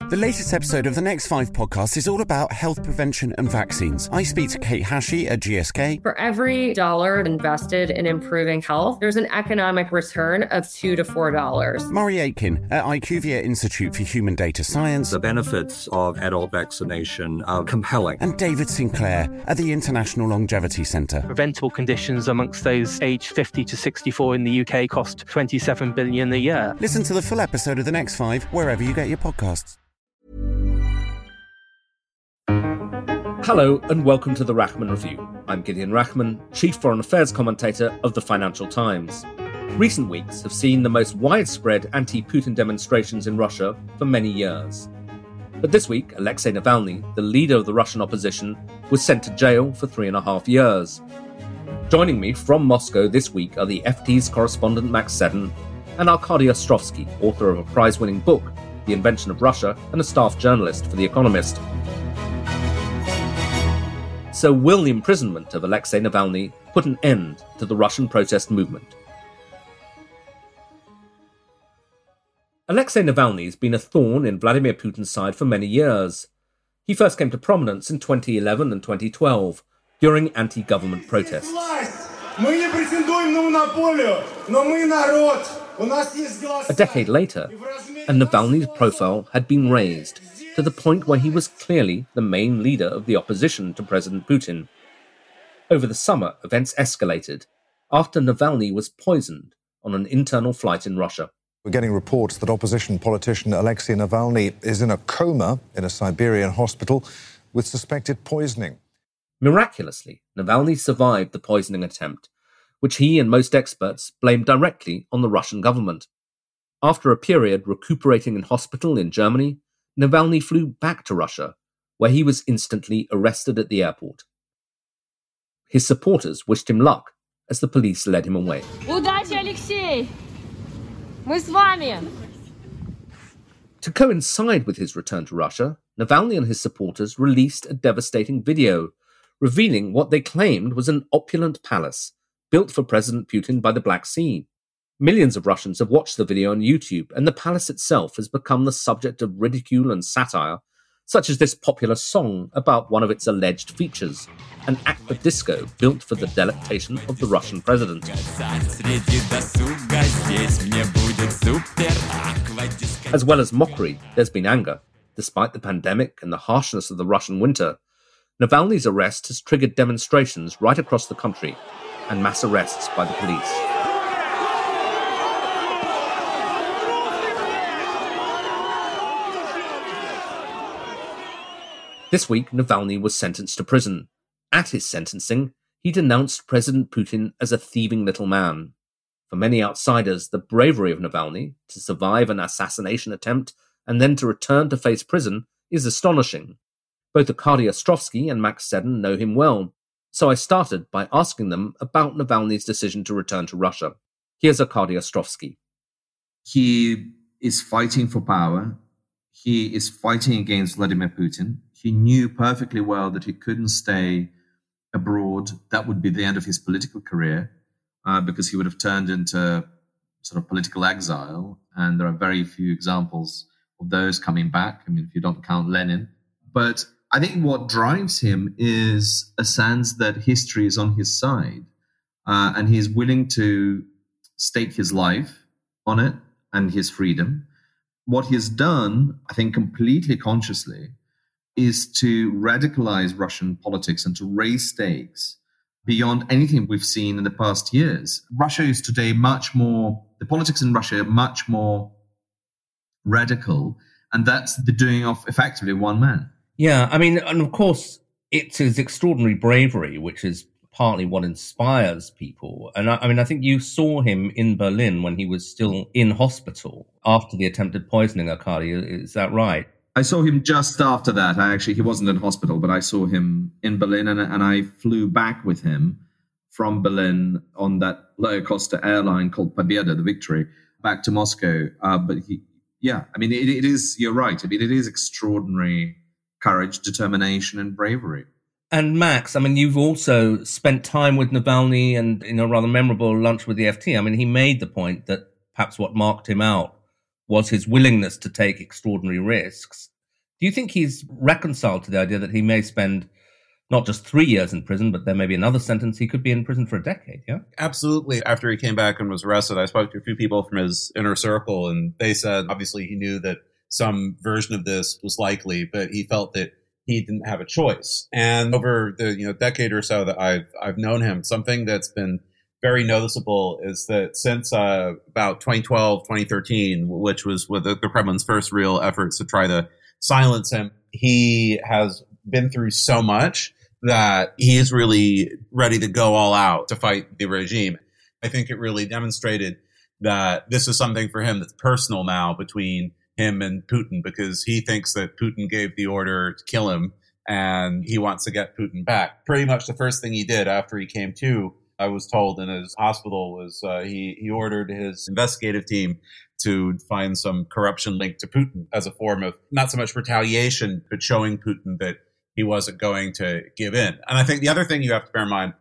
The latest episode of the Next 5 podcast is all about health prevention and vaccines. I speak to Kate Hashey at GSK. For every dollar invested in improving health, there's an economic return of $2 to $4. Murray Aitken at IQVIA Institute for Human Data Science. The benefits of adult vaccination are compelling. And David Sinclair at the International Longevity Centre. Preventable conditions amongst those aged 50 to 64 in the UK cost $27 billion a year. Listen to the full episode of The Next 5 wherever you get your podcasts. Hello and welcome to the Rachman Review. I'm Gideon Rachman, Chief Foreign Affairs Commentator of the Financial Times. Recent weeks have seen the most widespread anti-Putin demonstrations in Russia for many years. But this week, Alexei Navalny, the leader of the Russian opposition, was sent to jail for 3.5 years. Joining me from Moscow this week are the FT's correspondent Max Seddon and Arkady Ostrovsky, author of a prize-winning book, The Invention of Russia, and a staff journalist for The Economist. So will the imprisonment of Alexei Navalny put an end to the Russian protest movement? Alexei Navalny has been a thorn in Vladimir Putin's side for many years. He first came to prominence in 2011 and 2012 during anti-government protests. A decade later, and Navalny's profile had been raised to the point where he was clearly the main leader of the opposition to President Putin. Over the summer, events escalated after Navalny was poisoned on an internal flight in Russia. We're getting reports that opposition politician Alexei Navalny is in a coma in a Siberian hospital with suspected poisoning. Miraculously, Navalny survived the poisoning attempt, which he and most experts blamed directly on the Russian government. After a period recuperating in hospital in Germany, Navalny flew back to Russia, where he was instantly arrested at the airport. His supporters wished him luck as the police led him away. Удачи, Алексей! Мы с вами! To coincide with his return to Russia, Navalny and his supporters released a devastating video, revealing what they claimed was an opulent palace built for President Putin by the Black Sea. Millions of Russians have watched the video on YouTube, and the palace itself has become the subject of ridicule and satire, such as this popular song about one of its alleged features, an act of disco built for the delectation of the Russian president. As well as mockery, there's been anger. Despite the pandemic and the harshness of the Russian winter, Navalny's arrest has triggered demonstrations right across the country and mass arrests by the police. This week, Navalny was sentenced to prison. At his sentencing, he denounced President Putin as a thieving little man. For many outsiders, the bravery of Navalny to survive an assassination attempt and then to return to face prison is astonishing. Both Arkady Ostrovsky and Max Seddon know him well, so I started by asking them about Navalny's decision to return to Russia. Here's Arkady Ostrovsky. He is fighting for power. He is fighting against Vladimir Putin. He knew perfectly well that he couldn't stay abroad. That would be the end of his political career because he would have turned into sort of political exile. And there are very few examples of those coming back. I mean, if you don't count Lenin. But I think what drives him is a sense that history is on his side and he's willing to stake his life on it and his freedom. What he's done, I think completely consciously, is to radicalize Russian politics and to raise stakes beyond anything we've seen in the past years. Russia is today the politics in Russia are much more radical, and that's the doing of effectively one man. Yeah, I mean, and of course, it's his extraordinary bravery, which is partly what inspires people. And I think you saw him in Berlin when he was still in hospital after the attempted poisoning, Arkady. Is that right? I saw him just after that. He wasn't in hospital, but I saw him in Berlin and I flew back with him from Berlin on that low-cost airline called Pobeda, the Victory, back to Moscow. It is, you're right. I mean, it is extraordinary courage, determination, and bravery. And Max, I mean, you've also spent time with Navalny and in a rather memorable lunch with the FT. I mean, he made the point that perhaps what marked him out was his willingness to take extraordinary risks. Do you think he's reconciled to the idea that he may spend not just 3 years in prison, but there may be another sentence? He could be in prison for a decade, yeah? Absolutely. After he came back and was arrested, I spoke to a few people from his inner circle, and they said, obviously, he knew that some version of this was likely, but he felt that he didn't have a choice. And over the decade or so that I've known him, something that's been very noticeable is that since about 2012, 2013, which was with the Kremlin's first real efforts to try to silence him, he has been through so much that he is really ready to go all out to fight the regime. I think it really demonstrated that this is something for him that's personal now between him and Putin, because he thinks that Putin gave the order to kill him and he wants to get Putin back. Pretty much the first thing he did after he came to, I was told, in his hospital was he ordered his investigative team to find some corruption linked to Putin as a form of not so much retaliation, but showing Putin that he wasn't going to give in. And I think the other thing you have to bear in mind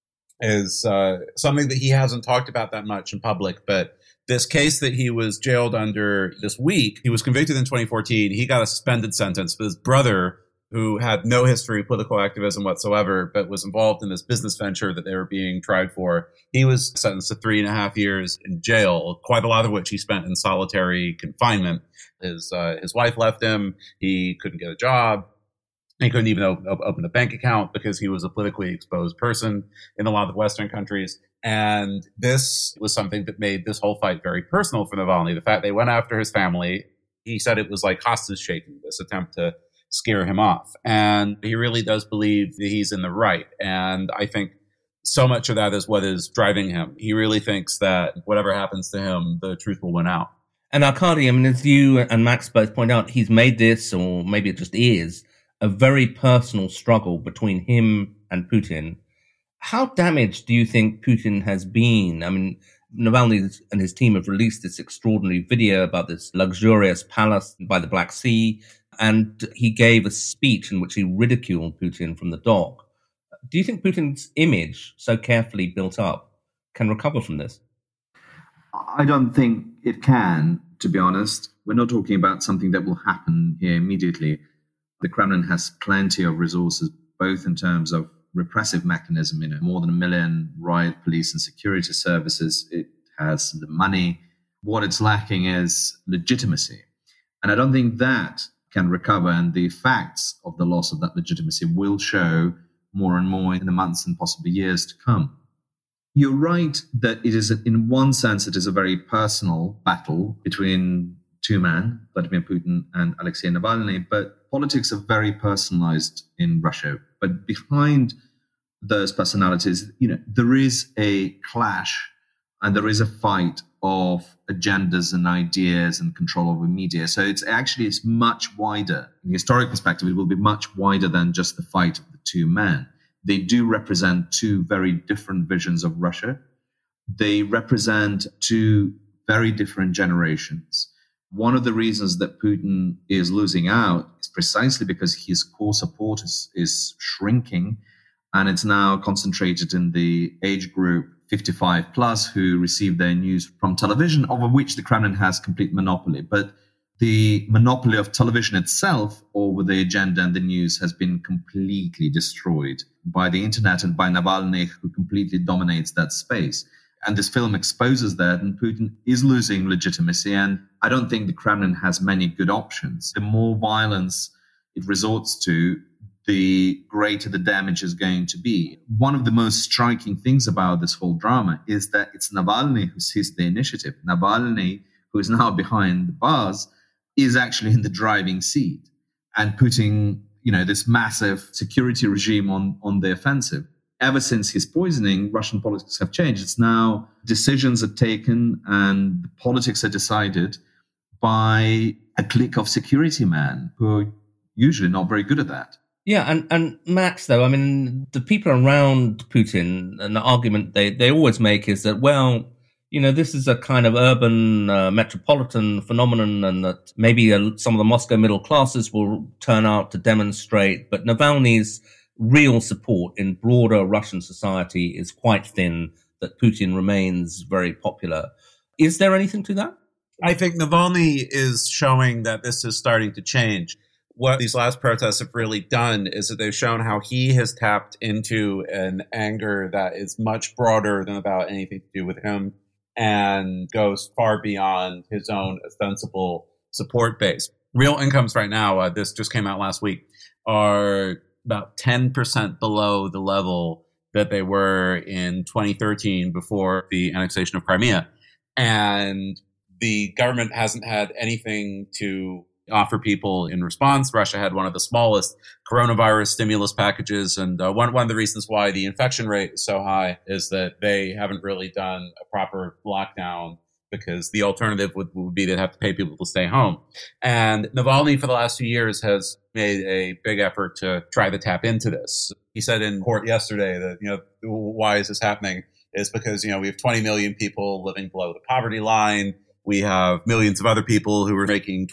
is something that he hasn't talked about that much in public, but this case that he was jailed under this week, he was convicted in 2014. He got a suspended sentence, but his brother, who had no history of political activism whatsoever, but was involved in this business venture that they were being tried for, he was sentenced to 3.5 years in jail, quite a lot of which he spent in solitary confinement. His wife left him. He couldn't get a job. He couldn't even open a bank account because he was a politically exposed person in a lot of Western countries. And this was something that made this whole fight very personal for Navalny. The fact they went after his family, he said it was like hostage taking, this attempt to scare him off. And he really does believe that he's in the right. And I think so much of that is what is driving him. He really thinks that whatever happens to him, the truth will win out. And Arkady, I mean, as you and Max both point out, he's made this, or maybe it just is, a very personal struggle between him and Putin. How damaged do you think Putin has been? I mean, Navalny and his team have released this extraordinary video about this luxurious palace by the Black Sea, and he gave a speech in which he ridiculed Putin from the dock. Do you think Putin's image, so carefully built up, can recover from this? I don't think it can, to be honest. We're not talking about something that will happen here immediately. The Kremlin has plenty of resources, both in terms of repressive mechanism, more than 1 million riot police and security services. It has the money. What it's lacking is legitimacy. And I don't think that can recover, and the effects of the loss of that legitimacy will show more and more in the months and possibly years to come. You're right that it is, in one sense, it is a very personal battle between two men, Vladimir Putin and Alexei Navalny, but politics are very personalized in Russia. But behind those personalities, there is a clash and there is a fight of agendas and ideas and control over media. So it's much wider. In the historic perspective, it will be much wider than just the fight of the two men. They do represent two very different visions of Russia. They represent two very different generations. One of the reasons that Putin is losing out is precisely because his core support is shrinking, and it's now concentrated in the age group 55 plus who receive their news from television, over which the Kremlin has complete monopoly. But the monopoly of television itself over the agenda and the news has been completely destroyed by the internet and by Navalny, who completely dominates that space. And this film exposes that, and Putin is losing legitimacy. And I don't think the Kremlin has many good options. The more violence it resorts to, the greater the damage is going to be. One of the most striking things about this whole drama is that it's Navalny who seized the initiative. Navalny, who is now behind the bars, is actually in the driving seat and putting, this massive security regime on the offensive. Ever since his poisoning, Russian politics have changed. It's now decisions are taken and politics are decided by a clique of security men who are usually not very good at that. Yeah, and Max, though, I mean, the people around Putin, and the argument they always make is that, well, this is a kind of urban metropolitan phenomenon, and that maybe some of the Moscow middle classes will turn out to demonstrate, but Navalny's real support in broader Russian society is quite thin, that Putin remains very popular. Is there anything to that? I think Navalny is showing that this is starting to change. what these last protests have really done is that they've shown how he has tapped into an anger that is much broader than about anything to do with him and goes far beyond his own ostensible support base. Real incomes right now, this just came out last week, are about 10% below the level that they were in 2013 before the annexation of Crimea. And the government hasn't had anything to offer people in response. Russia had one of the smallest coronavirus stimulus packages. And one of the reasons why the infection rate is so high is that they haven't really done a proper lockdown, because the alternative would be they'd have to pay people to stay home. And Navalny for the last few years has made a big effort to try to tap into this. He said in court yesterday that, why is this happening? Is because, we have 20 million people living below the poverty line. We have millions of other people who are making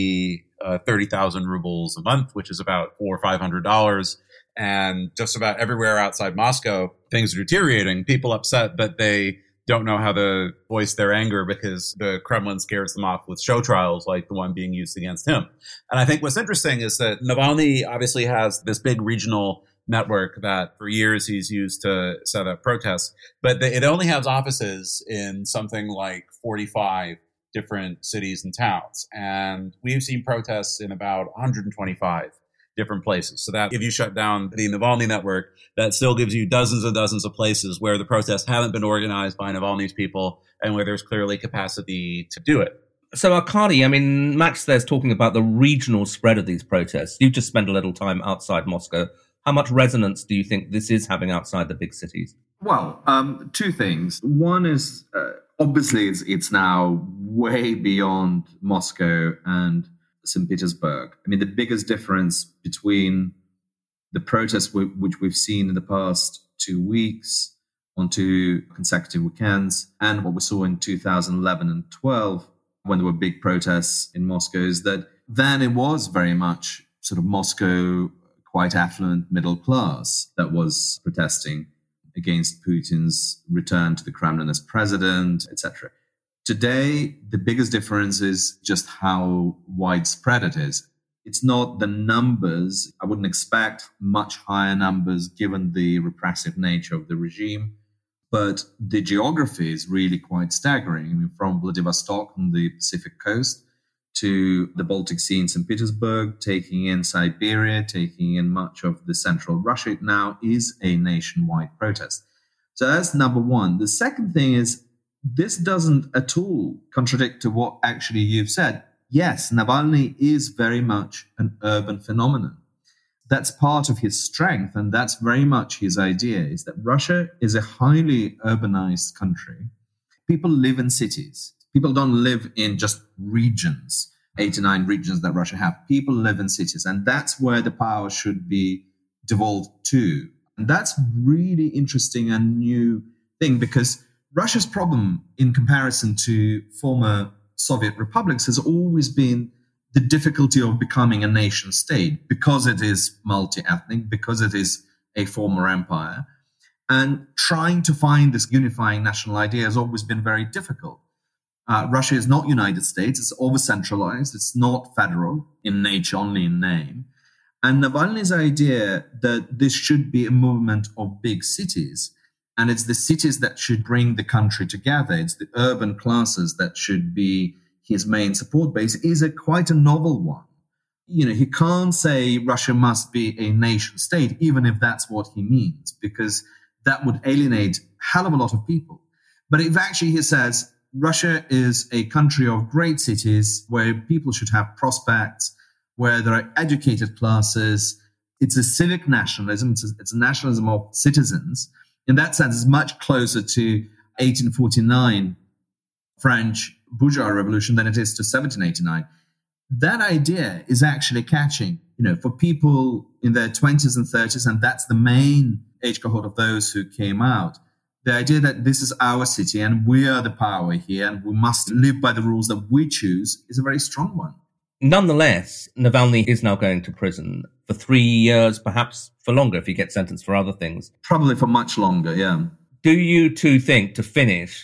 30,000 rubles a month, which is about $400 or $500. And just about everywhere outside Moscow, things are deteriorating. People upset, but they don't know how to voice their anger because the Kremlin scares them off with show trials like the one being used against him. And I think what's interesting is that Navalny obviously has this big regional network that for years he's used to set up protests, but it only has offices in something like 45 different cities and towns. And we've seen protests in about 125 different places. So that if you shut down the Navalny network, that still gives you dozens and dozens of places where the protests haven't been organized by Navalny's people and where there's clearly capacity to do it. So, Arkady, Max there's talking about the regional spread of these protests. You've just spent a little time outside Moscow. How much resonance do you think this is having outside the big cities? Well, two things. One is, obviously, it's now way beyond Moscow and St. Petersburg. The biggest difference between the protests which we've seen in the past 2 weeks on 2 consecutive weekends and what we saw in 2011 and 12 when there were big protests in Moscow is that then it was very much sort of Moscow, quite affluent middle class that was protesting against Putin's return to the Kremlin as president, etc. Today, the biggest difference is just how widespread it is. It's not the numbers. I wouldn't expect much higher numbers given the repressive nature of the regime, but the geography is really quite staggering. From Vladivostok on the Pacific coast to the Baltic Sea in St. Petersburg, taking in Siberia, taking in much of the central Russia, it now is a nationwide protest. So that's number one. The second thing is, this doesn't at all contradict to what actually you've said. Yes, Navalny is very much an urban phenomenon. That's part of his strength, and that's very much his idea, is that Russia is a highly urbanized country. People live in cities. People don't live in just regions, 89 regions that Russia have. People live in cities, and that's where the power should be devolved to. And that's really interesting and new thing, because Russia's problem in comparison to former Soviet republics has always been the difficulty of becoming a nation state because it is multi-ethnic, because it is a former empire. And trying to find this unifying national idea has always been very difficult. Russia is not United States. It's over-centralized. It's not federal in nature, only in name. And Navalny's idea that this should be a movement of big cities, and it's the cities that should bring the country together, it's the urban classes that should be his main support base, is quite a novel one. He can't say Russia must be a nation state, even if that's what he means, because that would alienate a hell of a lot of people. But if actually he says Russia is a country of great cities where people should have prospects, where there are educated classes, it's a civic nationalism, it's a nationalism of citizens. In that sense, it's much closer to 1849 French bourgeois revolution than it is to 1789. That idea is actually catching, for people in their 20s and 30s, and that's the main age cohort of those who came out. The idea that this is our city and we are the power here and we must live by the rules that we choose is a very strong one. Nonetheless, Navalny is now going to prison for 3 years, perhaps for longer if he gets sentenced for other things. Probably for much longer, yeah. Do you two think, to finish,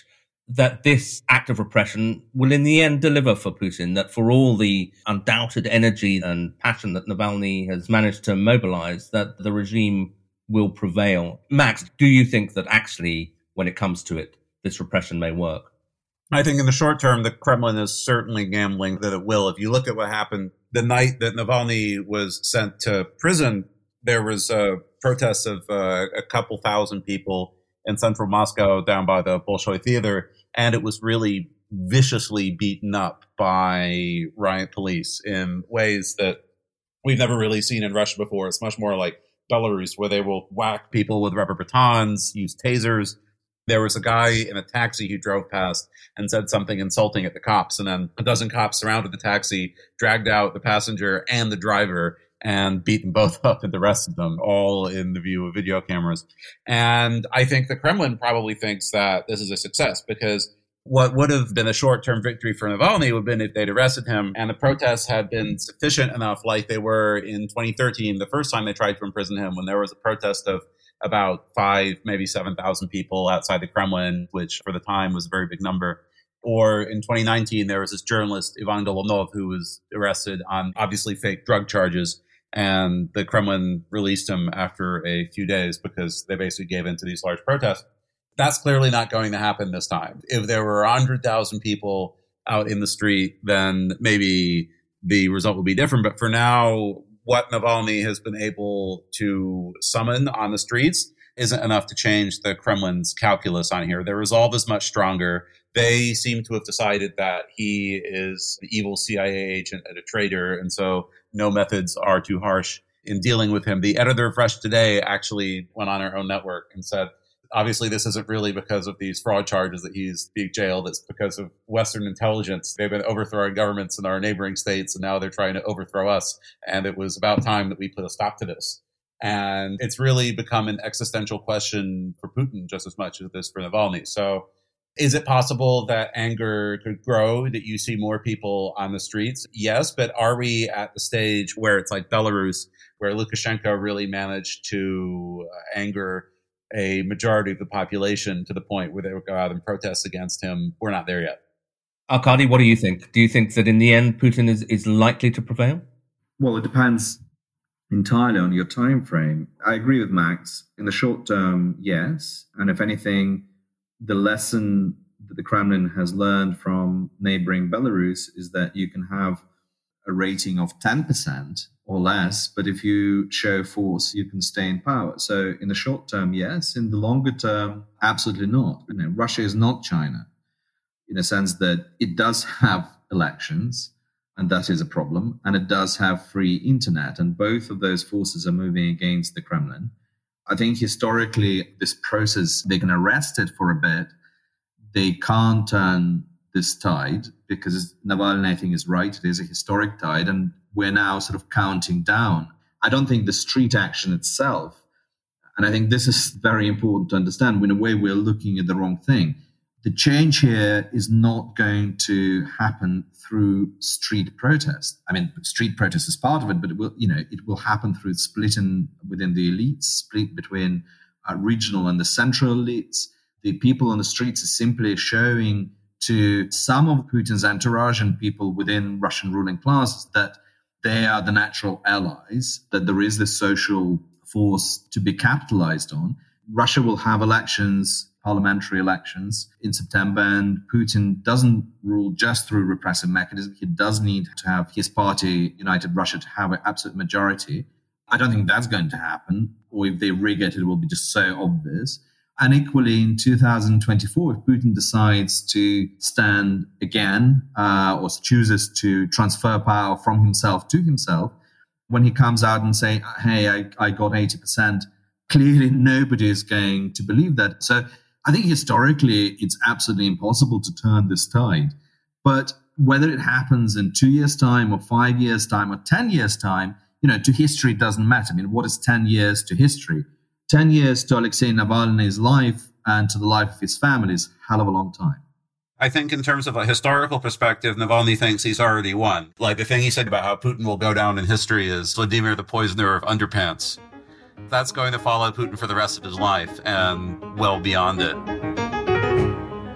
that this act of repression will in the end deliver for Putin, that for all the undoubted energy and passion that Navalny has managed to mobilize, that the regime will prevail? Max, do you think that actually, when it comes to it, this repression may work? I think in the short term, the Kremlin is certainly gambling that it will. If you look at what happened the night that Navalny was sent to prison, there was a protest of a couple thousand people in central Moscow down by the Bolshoi Theater, and it was really viciously beaten up by riot police in ways that we've never really seen in Russia before. It's much more like Belarus, where they will whack people with rubber batons, use tasers. There was a guy in a taxi who drove past and said something insulting at the cops, and then a dozen cops surrounded the taxi, dragged out the passenger and the driver, and beat them both up and arrested them, all in the view of video cameras. And I think the Kremlin probably thinks that this is a success, because what would have been a short-term victory for Navalny would have been if they'd arrested him and the protests had been sufficient enough, like they were in 2013, the first time they tried to imprison him, when there was a protest of about 5,000, maybe 7,000 people outside the Kremlin, which for the time was a very big number. Or in 2019, there was this journalist, Ivan Golunov, who was arrested on obviously fake drug charges. And the Kremlin released him after a few days because they basically gave in to these large protests. That's clearly not going to happen this time. If there were 100,000 people out in the street, then maybe the result would be different. But for now, what Navalny has been able to summon on the streets isn't enough to change the Kremlin's calculus on here. Their resolve is much stronger. They seem to have decided that he is the evil CIA agent and a traitor, and so no methods are too harsh in dealing with him. The editor of Russia Today actually went on her own network and said, obviously, this isn't really because of these fraud charges that he's being jailed. It's because of Western intelligence. They've been overthrowing governments in our neighboring states, and now they're trying to overthrow us. And it was about time that we put a stop to this. And it's really become an existential question for Putin just as much as it is for Navalny. So is it possible that anger could grow, that you see more people on the streets? Yes, but are we at the stage where it's like Belarus, where Lukashenko really managed to anger a majority of the population to the point where they would go out and protest against him? We're not there yet. Arkady, what do you think? Do you think that in the end Putin is likely to prevail? Well, it depends entirely on your time frame. I agree with Max. In the short term, yes. And if anything, the lesson that the Kremlin has learned from neighboring Belarus is that you can have a rating of 10% or less, but if you show force, you can stay in power. So in the short term, yes. In the longer term, absolutely not. Russia is not China, in a sense that it does have elections, and that is a problem, and it does have free internet, and both of those forces are moving against the Kremlin. I think historically, this process, they can arrest it for a bit. They can't turn this tide, because Navalny, I think, is right. It is a historic tide, and we're now sort of counting down. I don't think the street action itself, and I think this is very important to understand, in a way we're looking at the wrong thing. The change here is not going to happen through street protest. I mean, street protest is part of it, but it will happen through splitting within the elites, split between regional and the central elites. The people on the streets are simply showing to some of Putin's entourage and people within Russian ruling classes that they are the natural allies, that there is this social force to be capitalized on. Russia will have elections, parliamentary elections in September, and Putin doesn't rule just through repressive mechanisms. He does need to have his party, United Russia, to have an absolute majority. I don't think that's going to happen, or if they rig it, it will be just so obvious. And equally, in 2024, if Putin decides to stand again or chooses to transfer power from himself to himself, when he comes out and say, hey, I got 80%, clearly nobody is going to believe that. So I think historically, it's absolutely impossible to turn this tide. But whether it happens in 2 years' time or 5 years' time or 10 years' time, to history doesn't matter. I mean, what is 10 years to history? 10 years to Alexei Navalny's life and to the life of his family is a hell of a long time. I think in terms of a historical perspective, Navalny thinks he's already won. Like the thing he said about how Putin will go down in history as Vladimir the Poisoner of Underpants. That's going to follow Putin for the rest of his life and well beyond it.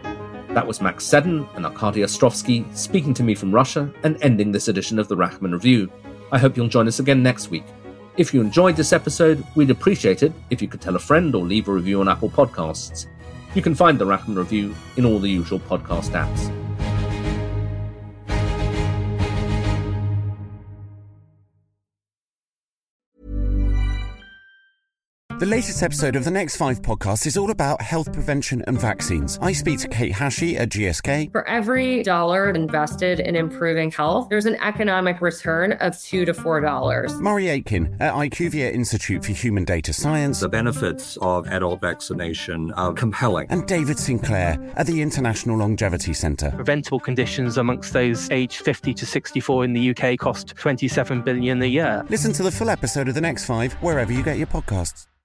That was Max Seddon and Arkady Ostrovsky speaking to me from Russia and ending this edition of the Rachman Review. I hope you'll join us again next week. If you enjoyed this episode, we'd appreciate it if you could tell a friend or leave a review on Apple Podcasts. You can find the Rachman Review in all the usual podcast apps. The latest episode of the Next 5 podcast is all about health prevention and vaccines. I speak to Kate Hashey at GSK. For every dollar invested in improving health, there's an economic return of $2 to $4. Murray Aitken at IQVIA Institute for Human Data Science. The benefits of adult vaccination are compelling. And David Sinclair at the International Longevity Centre. Preventable conditions amongst those aged 50 to 64 in the UK cost $27 billion a year. Listen to the full episode of the Next 5 wherever you get your podcasts.